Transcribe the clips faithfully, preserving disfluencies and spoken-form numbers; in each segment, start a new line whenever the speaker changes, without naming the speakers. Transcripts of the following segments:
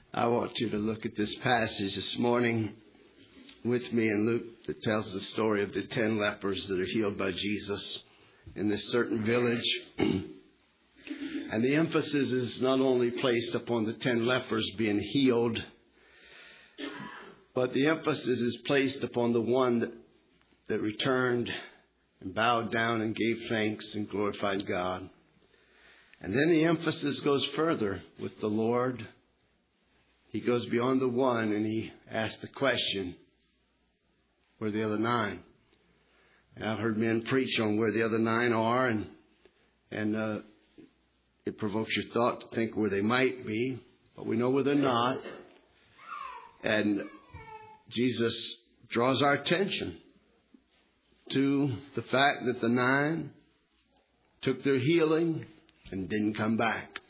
I want you to look at this passage this morning with me in Luke that tells the story of the ten lepers that are healed by Jesus in this certain village. And the emphasis is not only placed upon the ten lepers being healed, but the emphasis is placed upon the one that, that returned and bowed down and gave thanks and glorified God. And then the emphasis goes further with the Lord. He goes beyond the one and he asks the question, where are the other nine? And I've heard men preach on where the other nine are, and and uh, it provokes your thought to think where they might be, but we know where they're not. And Jesus draws our attention to the fact that the nine took their healing and didn't come back.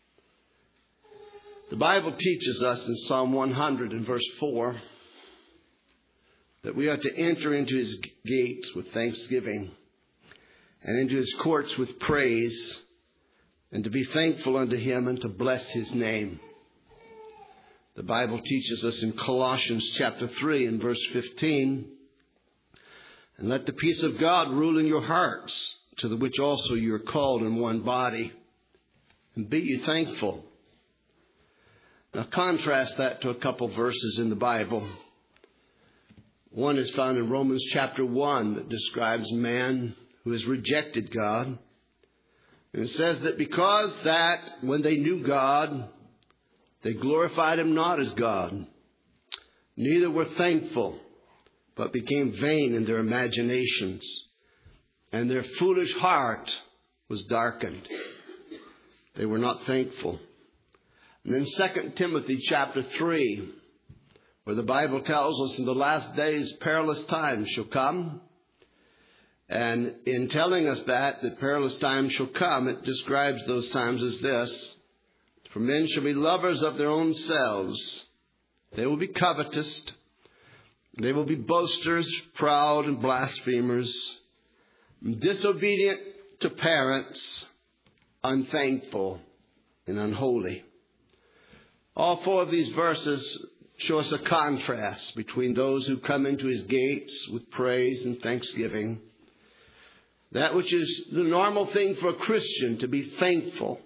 The Bible teaches us in Psalm one hundred and verse four that we are to enter into his gates with thanksgiving and into his courts with praise, and to be thankful unto him and to bless his name. The Bible teaches us in Colossians chapter three and verse fifteen, and let the peace of God rule in your hearts, to the which also you are called in one body, and be ye thankful. Now contrast that to a couple verses in the Bible. One is found in Romans chapter one that describes man who has rejected God. And it says that because that when they knew God, they glorified him not as God, neither were thankful, but became vain in their imaginations, and their foolish heart was darkened. They were not thankful. And then Second Timothy chapter three, where the Bible tells us in the last days perilous times shall come. And in telling us that, that perilous times shall come, it describes those times as this: for men shall be lovers of their own selves. They will be covetous. They will be boasters, proud and blasphemers, disobedient to parents, unthankful and unholy. All four of these verses show us a contrast between those who come into his gates with praise and thanksgiving. That which is the normal thing for a Christian, to be thankful.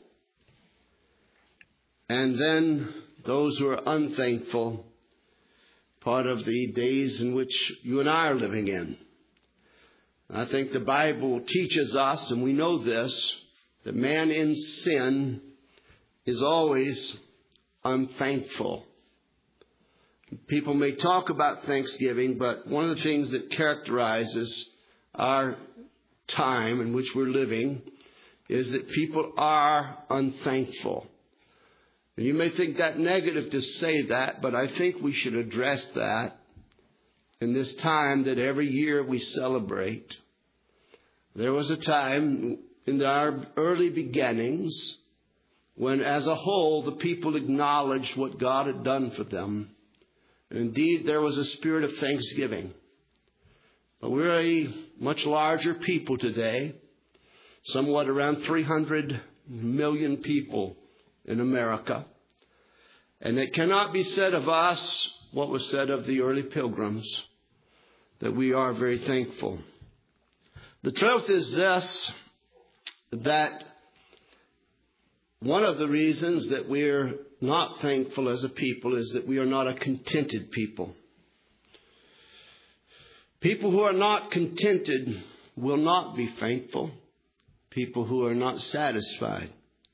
And then those who are unthankful, part of the days in which you and I are living in. I think the Bible teaches us, and we know this, that man in sin is always unthankful. People may talk about thanksgiving, but one of the things that characterizes our time in which we're living is that people are unthankful. And you may think that negative to say that, but I think we should address that in this time that every year we celebrate. There was a time in our early beginnings when, as a whole, the people acknowledged what God had done for them. And indeed, there was a spirit of thanksgiving. But we're a much larger people today, somewhat around three hundred million people in America. And it cannot be said of us what was said of the early pilgrims, that we are very thankful. The truth is this, that one of the reasons that we're not thankful as a people is that we are not a contented people. People who are not contented will not be thankful. People who are not satisfied.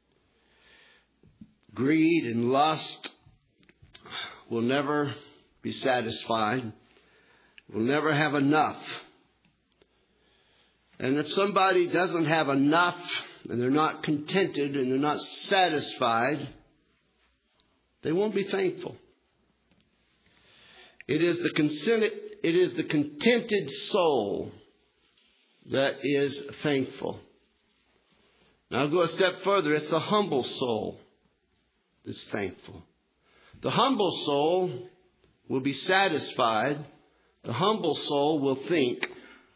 Greed and lust will never be satisfied, will never have enough. And if somebody doesn't have enough, and they're not contented, and they're not satisfied, they won't be thankful. It is the consented, it is the contented soul that is thankful. Now I'll go a step further. It's the humble soul that's thankful. The humble soul will be satisfied. The humble soul will think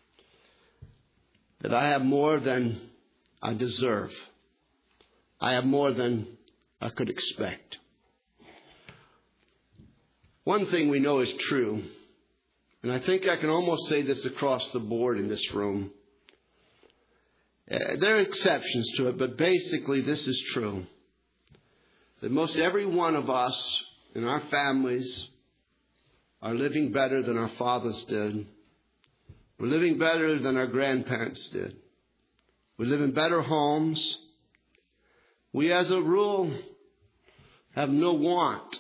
that I have more than I deserve. I have more than I could expect. One thing we know is true, and I think I can almost say this across the board in this room. Uh, there are exceptions to it, but basically this is true. That most every one of us in our families are living better than our fathers did. We're living better than our grandparents did. We live in better homes. We, as a rule, have no want.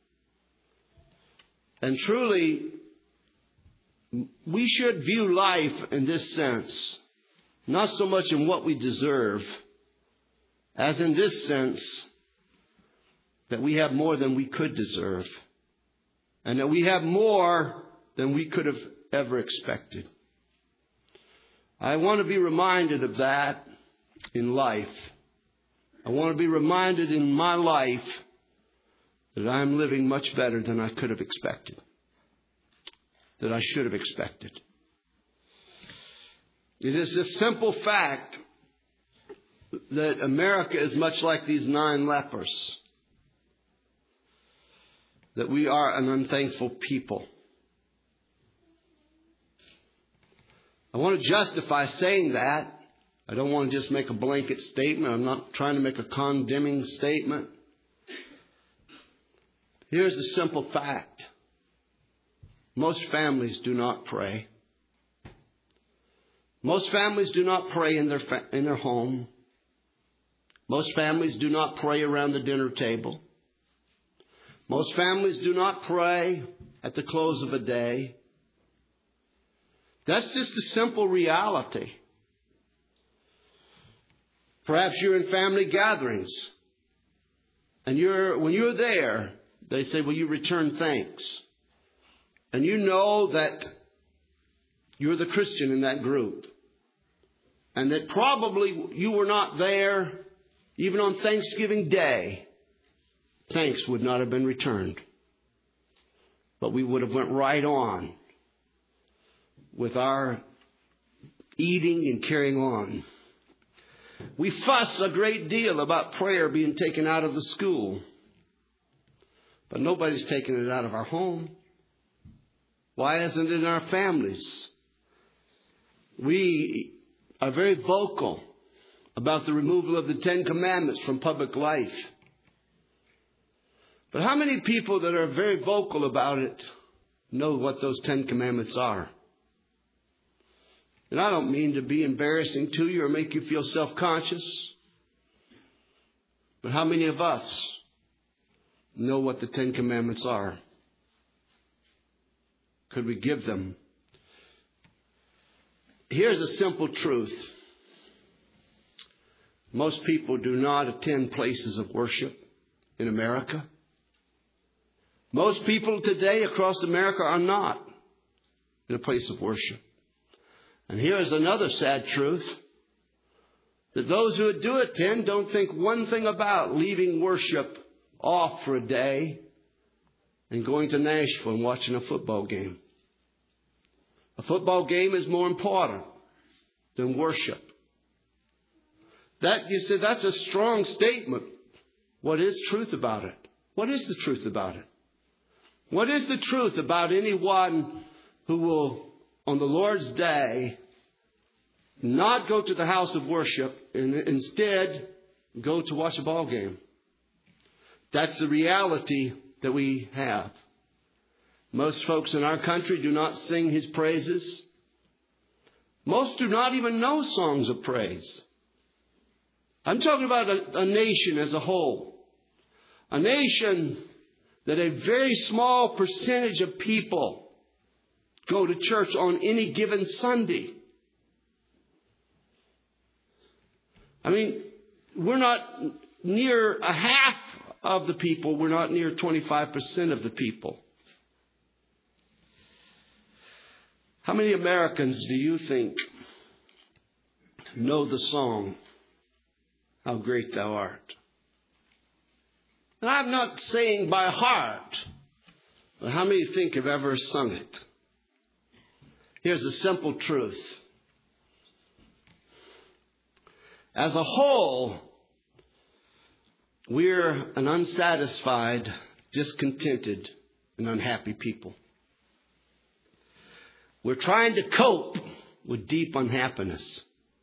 And truly, we should view life in this sense, not so much in what we deserve, as in this sense, that we have more than we could deserve, and that we have more than we could have ever expected. I want to be reminded of that in life. I want to be reminded in my life that I'm living much better than I could have expected, that I should have expected. It is this simple fact that America is much like these nine lepers, that we are an unthankful people. I want to justify saying that. I don't want to just make a blanket statement. I'm not trying to make a condemning statement. Here's the simple fact. Most families do not pray. Most families do not pray in their fa- in their home. Most families do not pray around the dinner table. Most families do not pray at the close of a day. That's just a simple reality. Perhaps you're in family gatherings, and you're when you're there, they say, "Will you return thanks?" And you know that you're the Christian in that group, and that probably you were not there even on Thanksgiving Day. Thanks would not have been returned, but we would have went right on with our eating and carrying on. We fuss a great deal about prayer being taken out of the school, but nobody's taken it out of our home. Why isn't it in our families? We are very vocal about the removal of the Ten Commandments from public life. But how many people that are very vocal about it know what those Ten Commandments are? And I don't mean to be embarrassing to you or make you feel self-conscious. But how many of us know what the Ten Commandments are? Could we give them? Here's a simple truth. Most people do not attend places of worship in America. Most people today across America are not in a place of worship. And here's another sad truth, that those who do attend don't think one thing about leaving worship off for a day and going to Nashville and watching a football game. A football game is more important than worship. That, you say, that's a strong statement. What is truth about it? What is the truth about it? What is the truth about anyone who will, on the Lord's day, not go to the house of worship and instead go to watch a ball game? That's the reality that we have. Most folks in our country do not sing His praises. Most do not even know songs of praise. I'm talking about a, a nation as a whole. A nation that a very small percentage of people go to church on any given Sunday. I mean, we're not near a half of the people. We're not near twenty-five percent of the people. How many Americans do you think know the song, "How Great Thou Art"? And I'm not saying by heart, but how many think have ever sung it? Here's a simple truth. As a whole, we're an unsatisfied, discontented and unhappy people. We're trying to cope with deep unhappiness.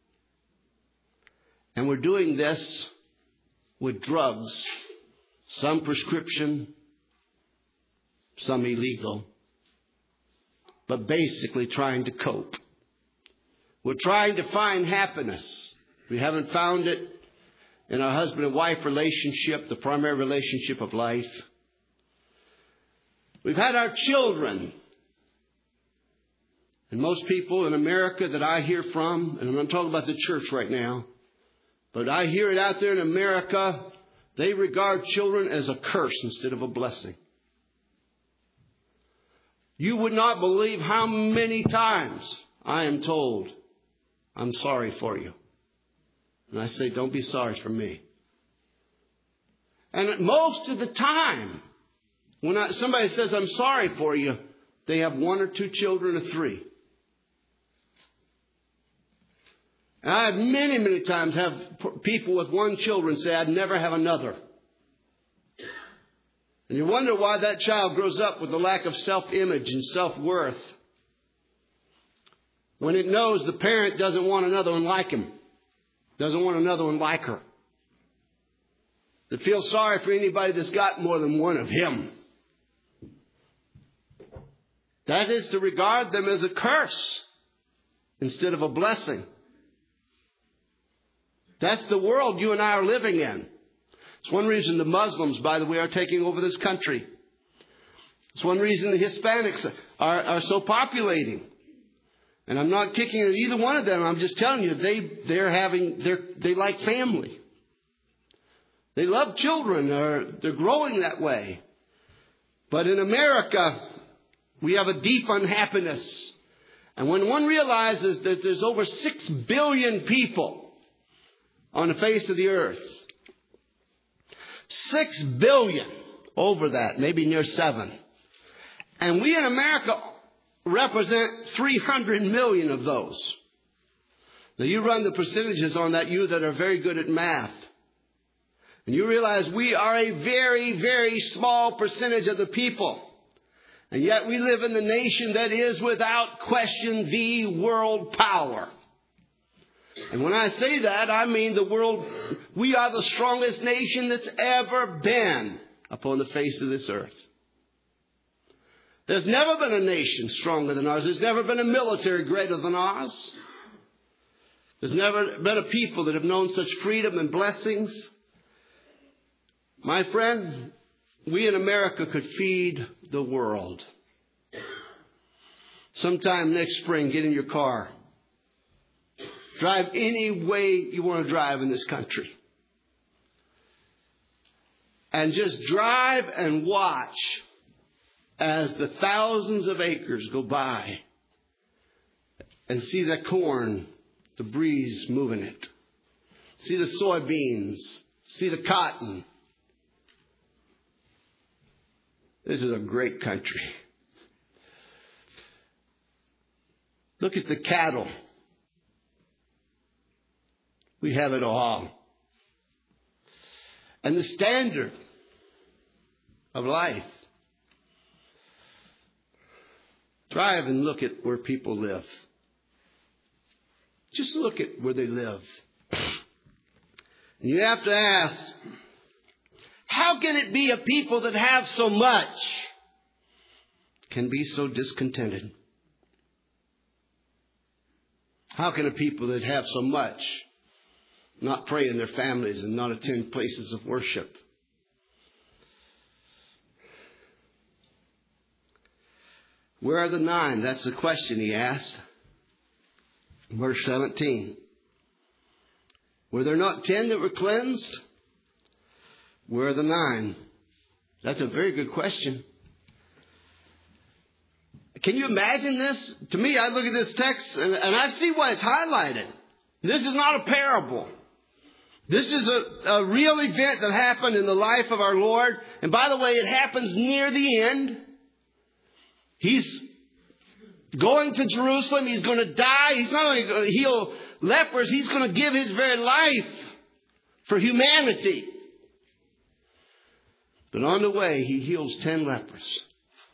And we're doing this with drugs, some prescription, some illegal, but basically trying to cope. We're trying to find happiness. We haven't found it in our husband and wife relationship, the primary relationship of life. We've had our children. And most people in America that I hear from, and I'm not talking about the church right now, but I hear it out there in America, they regard children as a curse instead of a blessing. You would not believe how many times I am told, I'm sorry for you. And I say, don't be sorry for me. And most of the time, when I, somebody says, I'm sorry for you, they have one or two children or three. And I have many, many times have people with one children say, I'd never have another. And you wonder why that child grows up with a lack of self-image and self-worth when it knows the parent doesn't want another one like him, doesn't want another one like her. That feels sorry for anybody that's got more than one of him. That is to regard them as a curse instead of a blessing. That's the world you and I are living in. It's one reason the Muslims, by the way, are taking over this country. It's one reason the Hispanics are, are so populating. And I'm not kicking at either one of them. I'm just telling you, they, they're having, they're, they like family. They love children, or they're growing that way. But in America, we have a deep unhappiness. And when one realizes that there's over six billion people on the face of the earth, six billion over that, maybe near seven. And we in America represent three hundred million of those. Now you run the percentages on that, you that are very good at math. And you realize we are a very, very small percentage of the people. And yet we live in the nation that is without question the world power. And when I say that, I mean the world, we are the strongest nation that's ever been upon the face of this earth. There's never been a nation stronger than ours. There's never been a military greater than ours. There's never been a people that have known such freedom and blessings. My friend, we in America could feed the world. Sometime next spring, get in your car. Drive any way you want to drive in this country. And just drive and watch as the thousands of acres go by. And see the corn, the breeze moving it. See the soybeans. See the cotton. This is a great country. Look at the cattle. We have it all. And the standard of life. Drive and look at where people live. Just look at where they live. And you have to ask, how can it be a people that have so much can be so discontented? How can a people that have so much not pray in their families and not attend places of worship? Where are the nine? That's the question he asked. Verse seventeen. Were there not ten that were cleansed? Where are the nine? That's a very good question. Can you imagine this? To me, I look at this text and, and I see why it's highlighted. This is not a parable. This is a, a real event that happened in the life of our Lord. And by the way, it happens near the end. He's going to Jerusalem. He's going to die. He's not only going to heal lepers. He's going to give his very life for humanity. But on the way, he heals ten lepers.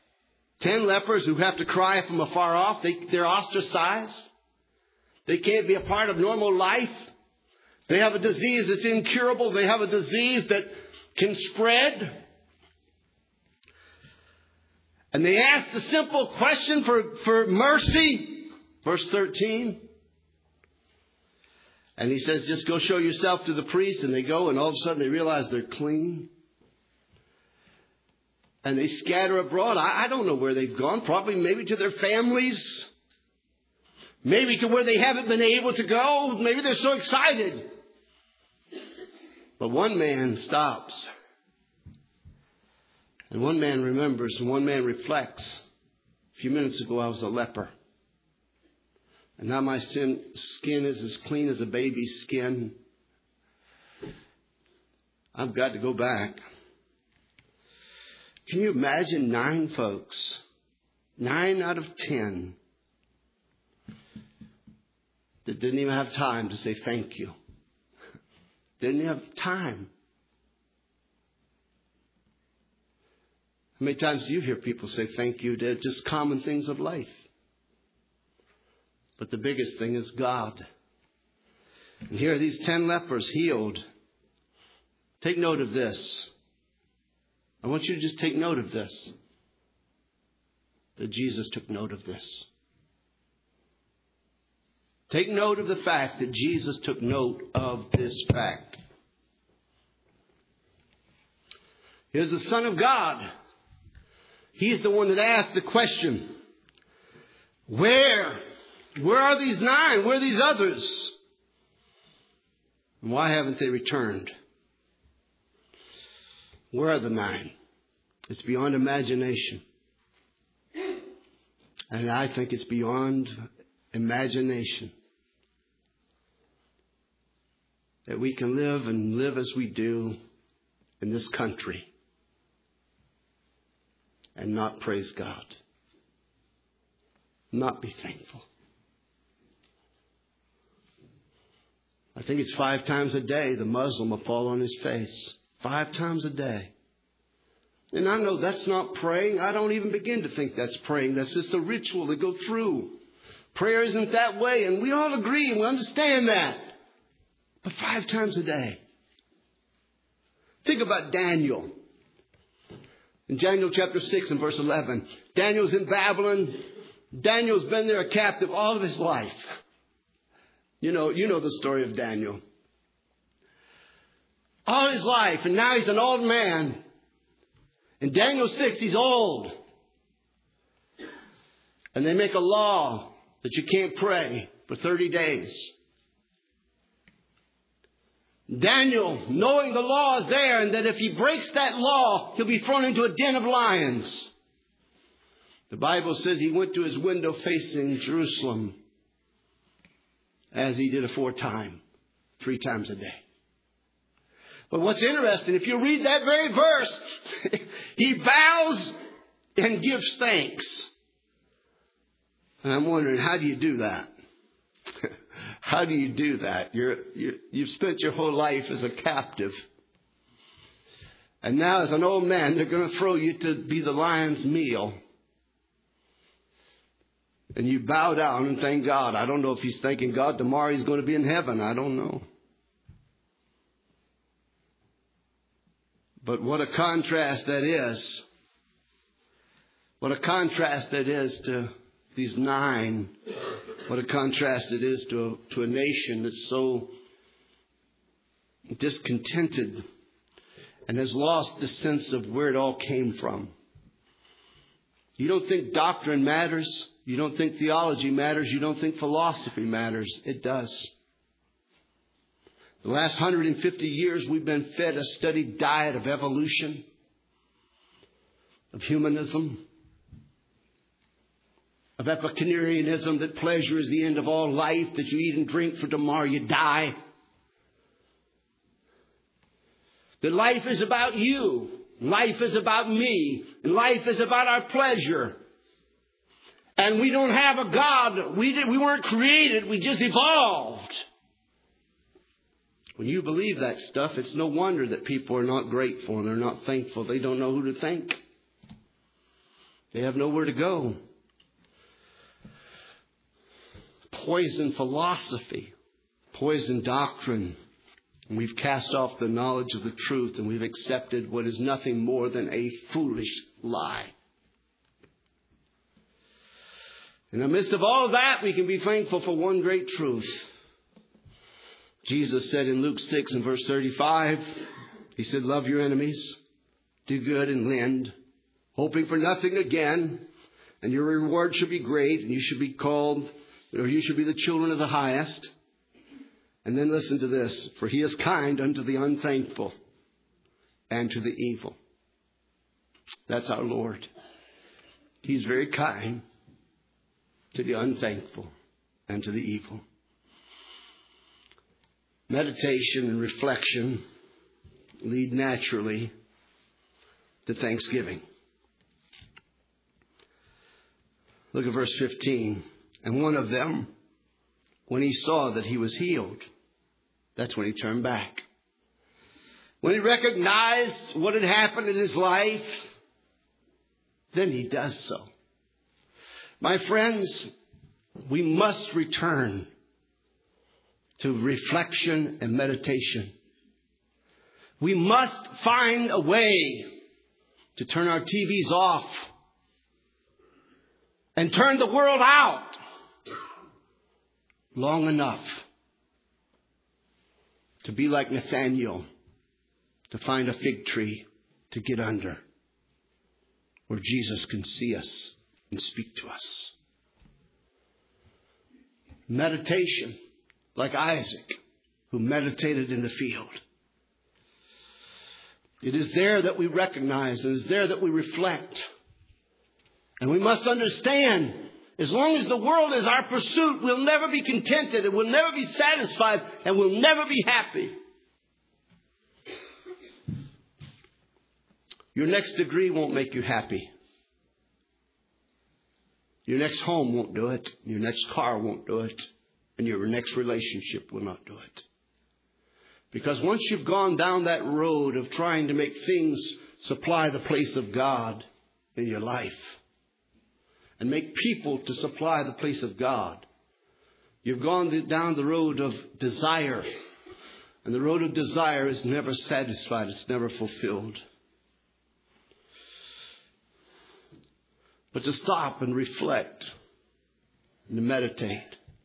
Ten lepers who have to cry from afar off. They, they're ostracized. They can't be a part of normal life. They have a disease that's incurable. They have a disease that can spread. And they ask the simple question for, for mercy. Verse thirteen. And he says, just go show yourself to the priest. And they go, and all of a sudden they realize they're clean. And they scatter abroad. I, I don't know where they've gone. Probably maybe to their families. Maybe to where they haven't been able to go. Maybe they're so excited. But one man stops. And one man remembers, and one man reflects. A few minutes ago I was a leper. And now my sin, skin is as clean as a baby's skin. I've got to go back. Can you imagine nine folks, nine out of ten, that didn't even have time to say thank you? Didn't have time. How many times do you hear people say thank you to just common things of life? But the biggest thing is God. And here are these ten lepers healed. Take note of this. I want you to just take note of this. That Jesus took note of this. Take note of the fact that Jesus took note of this fact. Here's the Son of God. He's the one that asked the question, where? Where are these nine? Where are these others? And why haven't they returned? Where are the nine? It's beyond imagination. And I think it's beyond imagination that we can live and live as we do in this country and not praise God. Not be thankful. I think it's five times a day the Muslim will fall on his face. Five times a day. And I know that's not praying. I don't even begin to think that's praying. That's just a ritual to go through. Prayer isn't that way. And we all agree and we understand that. But five times a day. Think about Daniel. In Daniel chapter six and verse eleven. Daniel's in Babylon. Daniel's been there a captive all of his life. You know, you know the story of Daniel. All his life, and now he's an old man. In Daniel six, he's old. And they make a law that you can't pray for thirty days. Daniel, knowing the law is there, and that if he breaks that law, he'll be thrown into a den of lions. The Bible says he went to his window facing Jerusalem, as he did aforetime, three times a day. But what's interesting, if you read that very verse, he bows and gives thanks. And I'm wondering, how do you do that? How do you do that? You're, you're, you've spent your whole life as a captive. And now as an old man, they're going to throw you to be the lion's meal. And you bow down and thank God. I don't know if he's thanking God tomorrow he's going to be in heaven. I don't know. But what a contrast that is. What a contrast that is to these nine. What a contrast it is to a, to a nation that's so discontented and has lost the sense of where it all came from. You don't think doctrine matters. You don't think theology matters. You don't think philosophy matters. It does. The last one hundred fifty years we've been fed a steady diet of evolution, of humanism, of Epicureanism, that pleasure is the end of all life, that you eat and drink for tomorrow you die. That life is about you. Life is about me. And life is about our pleasure. And we don't have a God. We, did, we weren't created. We just evolved. When you believe that stuff, it's no wonder that people are not grateful and they're not thankful. They don't know who to thank. They have nowhere to go. Poison philosophy, poison doctrine. And we've cast off the knowledge of the truth, and we've accepted what is nothing more than a foolish lie. In the midst of all of that, we can be thankful for one great truth. Jesus said in Luke six and verse thirty-five, He said, love your enemies, do good and lend, hoping for nothing again, and your reward should be great, and you should be called, or you should be the children of the highest. And then listen to this, for He is kind unto the unthankful and to the evil. That's our Lord. He's very kind to the unthankful and to the evil. Meditation and reflection lead naturally to thanksgiving. Look at verse fifteen. And one of them, when he saw that he was healed, that's when he turned back. When he recognized what had happened in his life, then he does so. My friends, we must return to reflection and meditation. We must find a way to turn our T Vs off and turn the world out long enough to be like Nathaniel, to find a fig tree to get under where Jesus can see us and speak to us. Meditation, like Isaac, who meditated in the field. It is there that we recognize, and it is there that we reflect. And we must understand, as long as the world is our pursuit, we'll never be contented, and we'll never be satisfied, and we'll never be happy. Your next degree won't make you happy. Your next home won't do it. Your next car won't do it. And your next relationship will not do it. Because once you've gone down that road of trying to make things supply the place of God in your life, and make people to supply the place of God, you've gone down the road of desire. And the road of desire is never satisfied. It's never fulfilled. But to stop and reflect and to meditate.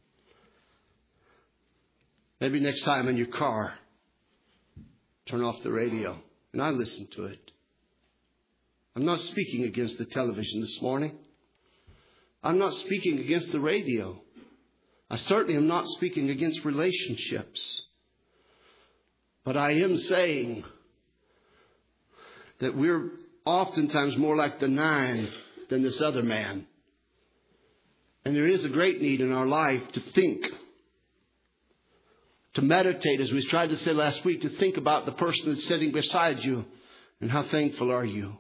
Maybe next time in your car, turn off the radio and I listen to it. I'm not speaking against the television this morning. I'm not speaking against the radio. I certainly am not speaking against relationships. But I am saying that we're oftentimes more like the nine than this other man. And there is a great need in our life to think, to meditate, as we tried to say last week, to think about the person that's sitting beside you and how thankful are you.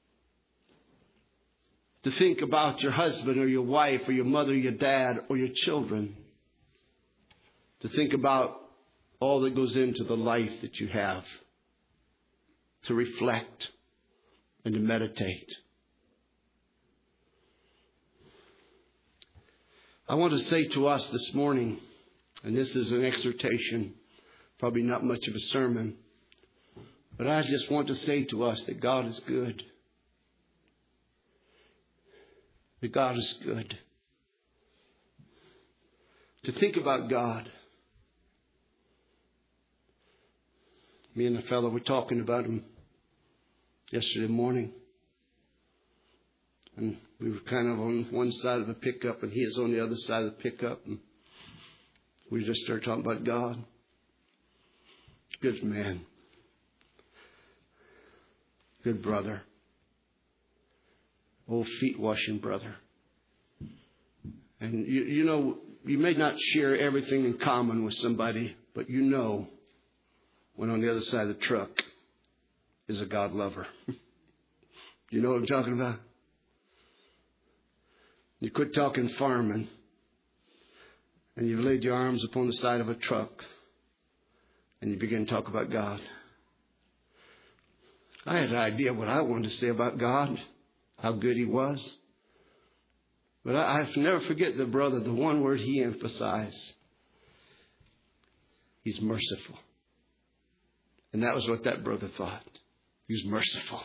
To think about your husband or your wife or your mother or your dad or your children. To think about all that goes into the life that you have. To reflect and to meditate. I want to say to us this morning, and this is an exhortation, probably not much of a sermon, but I just want to say to us that God is good. That God is good. To think about God. Me and a fellow were talking about him yesterday morning. And we were kind of on one side of a pickup and he is on the other side of the pickup. And we just started talking about God. Good man. Good brother. Old feet washing brother. And you, you know, you may not share everything in common with somebody, but you know when on the other side of the truck is a God lover. You know what I'm talking about? You quit talking farming and you've laid your arms upon the side of a truck and you begin to talk about God. I had an idea what I wanted to say about God. how good He was. But I, I never forget the brother, the one word he emphasized. He's merciful. And that was what that brother thought. He's merciful.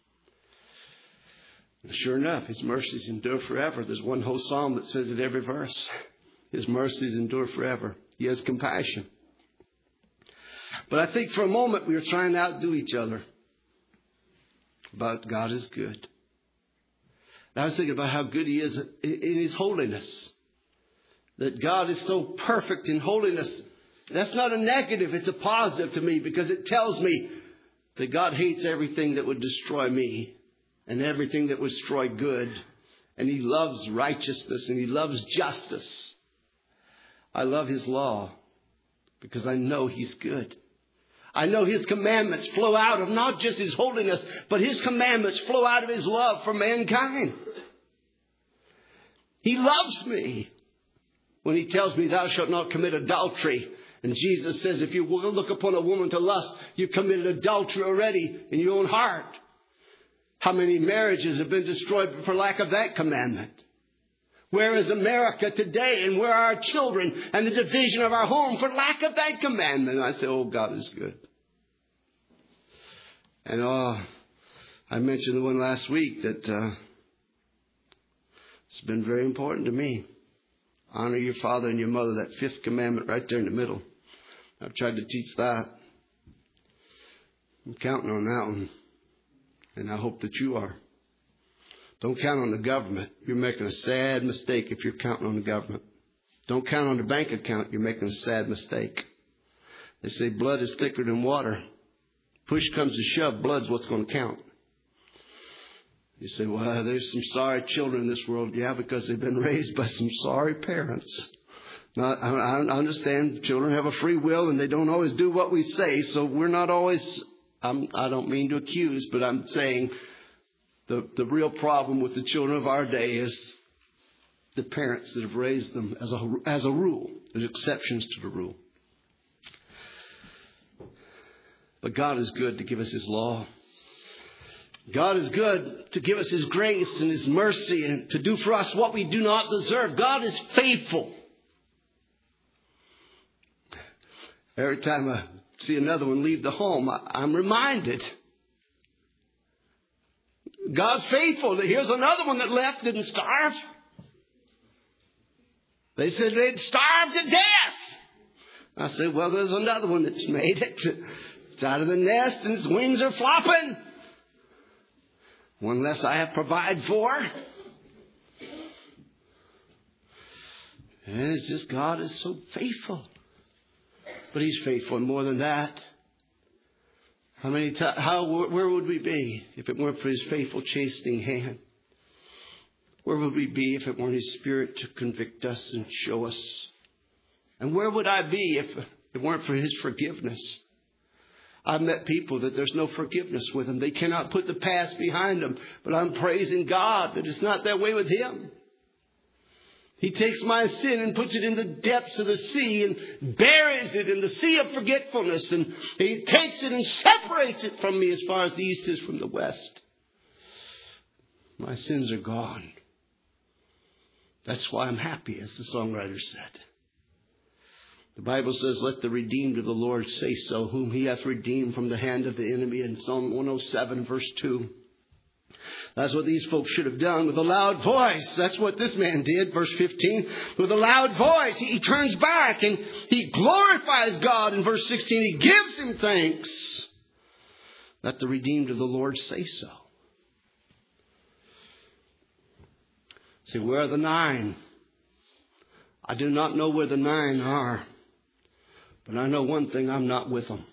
And sure enough, His mercies endure forever. There's one whole psalm that says it every verse. His mercies endure forever. He has compassion. But I think for a moment we were trying to outdo each other. But God is good. And I was thinking about how good He is in His holiness. That God is so perfect in holiness. That's not a negative, it's a positive to me, because it tells me that God hates everything that would destroy me and everything that would destroy good. And He loves righteousness and He loves justice. I love His law because I know He's good. I know His commandments flow out of not just His holiness, but His commandments flow out of His love for mankind. He loves me when He tells me, thou shalt not commit adultery. And Jesus says, if you look upon a woman to lust, you've committed adultery already in your own heart. How many marriages have been destroyed for lack of that commandment? Where is America today? And where are our children and the division of our home for lack of that commandment? And I say, oh, God is good. And oh, I mentioned the one last week that uh, it's been very important to me. Honor your father and your mother, that fifth commandment right there in the middle. I've tried to teach that. I'm counting on that one. And I hope that you are. Don't count on the government. You're making a sad mistake if you're counting on the government. Don't count on the bank account. You're making a sad mistake. They say blood is thicker than water. Push comes to shove, blood's what's going to count. You say, well, there's some sorry children in this world. Yeah, because they've been raised by some sorry parents. Now, I understand children have a free will and they don't always do what we say. So we're not always, I'm, I don't mean to accuse, but I'm saying the, the real problem with the children of our day is the parents that have raised them as a, as a rule. There's exceptions to the rule. But God is good to give us His law. God is good to give us His grace and His mercy and to do for us what we do not deserve. God is faithful. Every time I see another one leave the home, I'm reminded. God's faithful. Here's another one that left, didn't starve. They said they'd starve to death. I said, well, there's another one that's made it. It's out of the nest and its wings are flopping. One less I have to provide for. And it's just God is so faithful. But He's faithful, and more than that. How many times, how, where would we be if it weren't for His faithful chastening hand? Where would we be if it weren't His Spirit to convict us and show us? And where would I be if it weren't for His forgiveness? I've met people that there's no forgiveness with them. They cannot put the past behind them. But I'm praising God that it's not that way with Him. He takes my sin and puts it in the depths of the sea and buries it in the sea of forgetfulness. And He takes it and separates it from me as far as the east is from the west. My sins are gone. That's why I'm happy, as the songwriter said. The Bible says, let the redeemed of the Lord say so, whom He hath redeemed from the hand of the enemy, in Psalm one oh seven, verse two. That's what these folks should have done with a loud voice. That's what this man did, verse fifteen. With a loud voice, he turns back and he glorifies God. In verse sixteen, he gives Him thanks. Let the redeemed of the Lord say so. Say, where are the nine? I do not know where the nine are. But I know one thing, I'm not with them.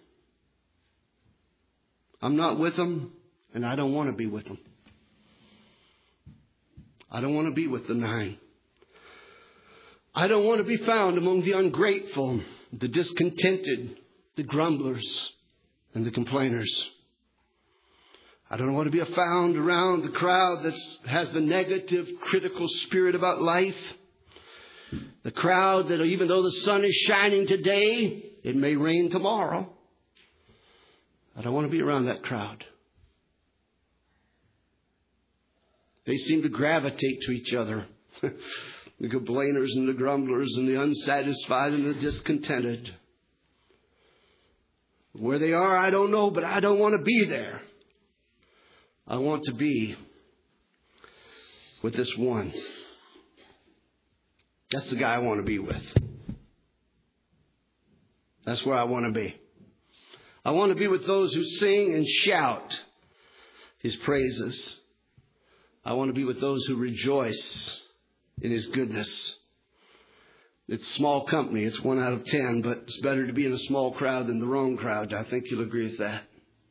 I'm not with them, and I don't want to be with them. I don't want to be with the nine. I don't want to be found among the ungrateful, the discontented, the grumblers, and the complainers. I don't want to be found around the crowd that has the negative, critical spirit about life. The crowd that even though the sun is shining today, it may rain tomorrow. I don't want to be around that crowd. They seem to gravitate to each other. The complainers and the grumblers and the unsatisfied and the discontented. Where they are, I don't know, but I don't want to be there. I want to be with this one. That's the guy I want to be with. That's where I want to be. I want to be with those who sing and shout His praises. I want to be with those who rejoice in His goodness. It's small company. It's one out of ten, but it's better to be in a small crowd than the wrong crowd. I think you'll agree with that.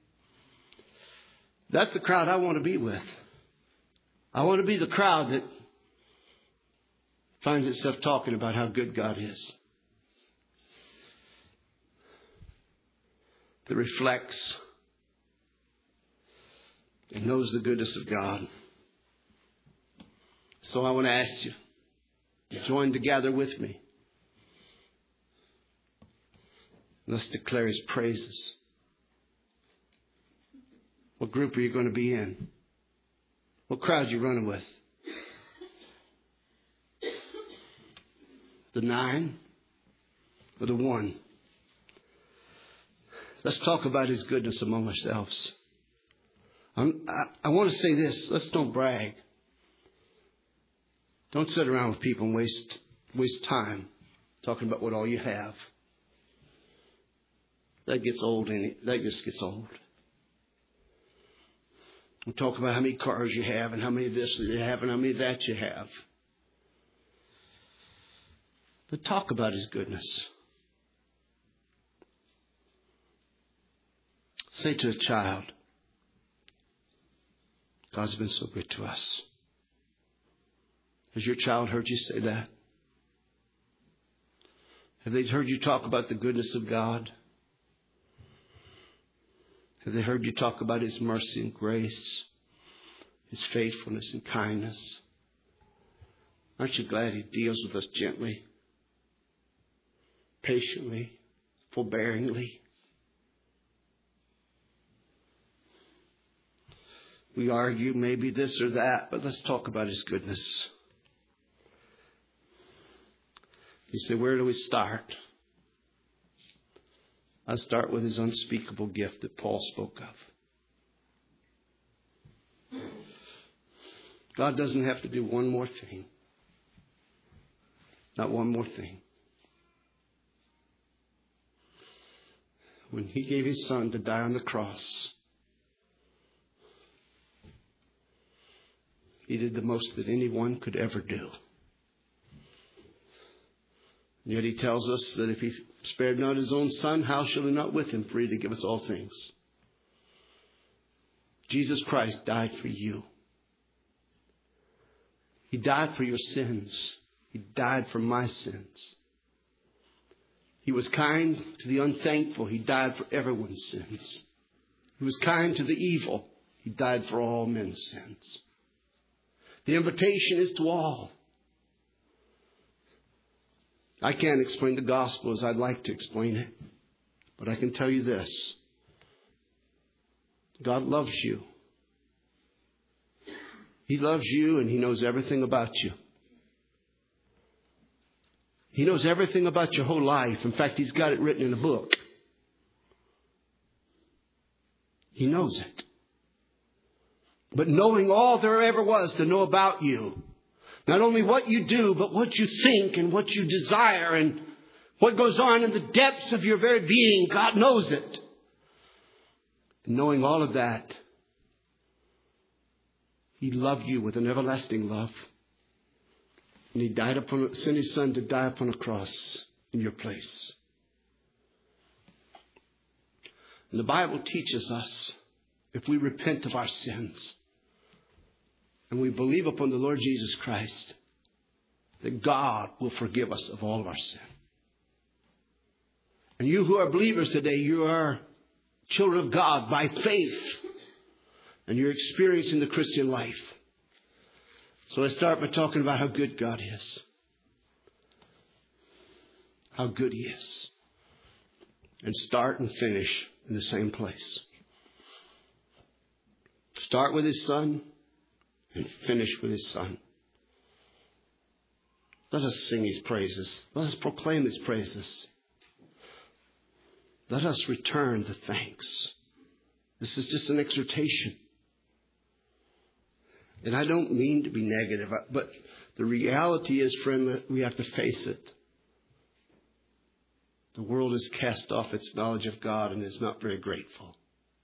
That's the crowd I want to be with. I want to be the crowd that finds itself talking about how good God is. That reflects and knows the goodness of God. So I want to ask you to join together with me. Let's declare His praises. What group are you going to be in? What crowd are you running with? The nine or the one? Let's talk about His goodness among ourselves. I'm, I, I want to say this. Let's don't brag. Don't sit around with people and waste waste time talking about what all you have. That gets old, and it? That just gets old. We talk about how many cars you have and how many of this you have and how many of that you have. But talk about His goodness. Say to a child, God's been so good to us. Has your child heard you say that? Have they heard you talk about the goodness of God? Have they heard you talk about His mercy and grace, His faithfulness and kindness? Aren't you glad He deals with us gently, patiently, forbearingly? We argue maybe this or that, but let's talk about His goodness. You say, where do we start? I start with His unspeakable gift that Paul spoke of. God doesn't have to do one more thing. Not one more thing. When He gave His Son to die on the cross, He did the most that anyone could ever do. And yet He tells us that if He spared not His own Son, how shall He not with Him freely give us all things? Jesus Christ died for you. He died for your sins. He died for my sins. He was kind to the unthankful. He died for everyone's sins. He was kind to the evil. He died for all men's sins. The invitation is to all. I can't explain the gospel as I'd like to explain it, but I can tell you this. God loves you. He loves you, and He knows everything about you. He knows everything about your whole life. In fact, He's got it written in a book. He knows it. But knowing all there ever was to know about you, not only what you do, but what you think and what you desire and what goes on in the depths of your very being, God knows it. And knowing all of that, He loved you with an everlasting love. And He died upon, sent His Son to die upon a cross in your place. And the Bible teaches us, if we repent of our sins, and we believe upon the Lord Jesus Christ, that God will forgive us of all of our sin. And you who are believers today, you are children of God by faith. And you're experiencing the Christian life. So let's start by talking about how good God is. How good He is. And start and finish in the same place. Start with His Son. and finished with his Son. Let us sing his praises. Let us proclaim his praises. Let us return the thanks. This is just an exhortation. And I don't mean to be negative, but the reality is, friend, that we have to face it. The world has cast off its knowledge of God and is not very grateful.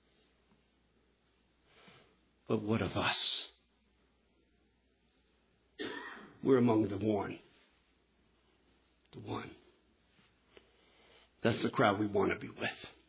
But what of us? We're among the one. The one. That's the crowd we want to be with.